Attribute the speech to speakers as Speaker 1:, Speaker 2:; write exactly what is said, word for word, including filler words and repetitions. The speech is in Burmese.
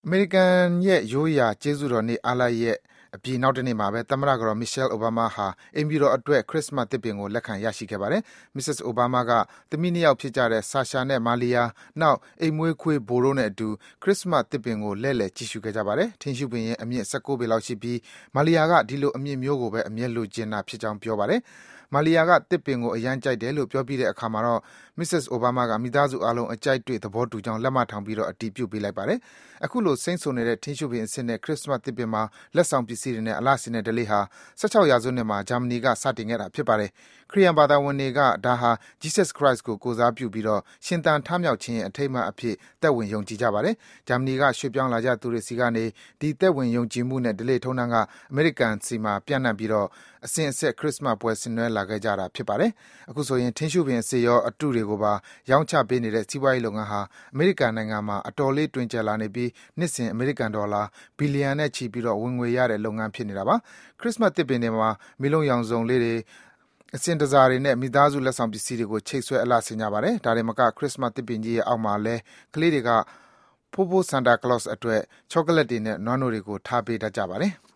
Speaker 1: အမေရိကန်ရဲ့ရိုးရာကျေးဇူးတော်နေ့အားလပ်ရက်အပြီးနောက်တနေ့မှာပဲသမ္မတကတော် Michelle Obama ဟာအိမ်ဖြူတော်အတွက် ခရစ္စမတ်သစ်ပင်ကိုလက်ခံရရှိခဲ့ပါတယ်။ မစ္စစ် Obama ကသမီးနှစ်ယောက်ဖြစ်ကြတဲ့ Sasha နဲ့ Malia နောက် အိမ်မွေးခွေး Bo တို့နဲ့အတူ ခရစ္စမတ်သစ်ပင်ကို လှည့်လည်ကြည့်ရှုခဲ့ကြပါတယ်။ ထင်းရှုးပင်ရဲ့အမြင့် ၁၉ ပေလောက်ရှိပြီး Malia က ဒီလိုအမြင့်မျိုးကိုပဲ အမြဲလိုချင်တာဖြစ်ကြောင်း ပြောပါတယ်။ Malia က သစ်ပင်ကို အရမ်းကြိုက်တယ်လို့ ပြောပြီးတဲ့အခါမှာတော့ မစ္စစ် Obama က မိသားစုအားလုံး အကြိုက်တွေ့ သဘောတူကြောင်း လက်မထောင်ပြီး အတည်ပြုပေးလိုက်ပါတယ်။ အခုလို စိမ်းစိုနေတဲ့ ထင်းရှုးပင်အဆင့်နဲ့ ခရစ္စမတ်သစ်ပင်မှာ လက်ဆောင်ပစ္စည်းတွေနဲ့ အလှဆင်တဲ့ဓလေ့ဟာ ၁၆ ရာစုနှစ်မှာ ဂျာမနီက စတင်ခဲ့တာဖြစ်ပါတယ်။ ခရစ်ယာန်ဘာသာဝင်တွေက ဒါဟာ Jesus Christ ကို ကိုယ်စားပြုပြီး ရှင်သန်ထမြောက်ခြင်းရဲ့ အထိမ်းအမှတ်အဖြစ် သက်ဝင်ယုံကြည်ကြပါတယ်။ ဂျာမနီက ရွှေ့ပြောင်းလာကြသူတွေဆီကနေ ဒီသက်ဝင်ယုံကြည်မှုနဲ့ ဓလေ့ထုံးတမ်းက အမေရိကန်ဆီမှာ ပျံ့နှံ့ပြီး အစဉ်အဆက် ခရစ္စမတ်ပွဲ ဆင်နွှဲလာခဲ့ကြတာဖြစ်ပါတယ်။ အခုဆိုရင် ထင်းရှုးပင်အစစ်ရော အတုတွေကိုပါ ရောင်းချပေးနေတဲ့ စီးပွားရေးလုပ်ငန်းဟာ အမေရိကန်နိုင်ငံမှာ အတော်လေး တွင်ကျယ်လာနေပြီး နှစ်စဉ် အမေရိကန်ဒေါ်လာ ဘီလီယံနဲ့ချီပြီး ဝင်ငွေရတဲ့ လုပ်ငန်းဖြစ်နေတာပါ။ ခရစ္စမတ်သစ်ပင်တွေမှာ မီးလုံးရောင်စုံလေးတွေ၊ အစင်တန်ဆာတွေနဲ့ မိသားစုလက်ဆောင်ပစ္စည်းတွေကို ချိတ်ဆွဲ အလှဆင်ကြပါတယ်။ ဒါတင်မက ခရစ္စမတ်သစ်ပင်ကြီးရဲ့အောက်မှာလည်း ကလေးတွေက ဖိုးဖိုး Santa Claus အတွက် ချောကလက်တွေနဲ့ နွားနို့တွေကို ထားပေးတတ်ကြပါတယ်။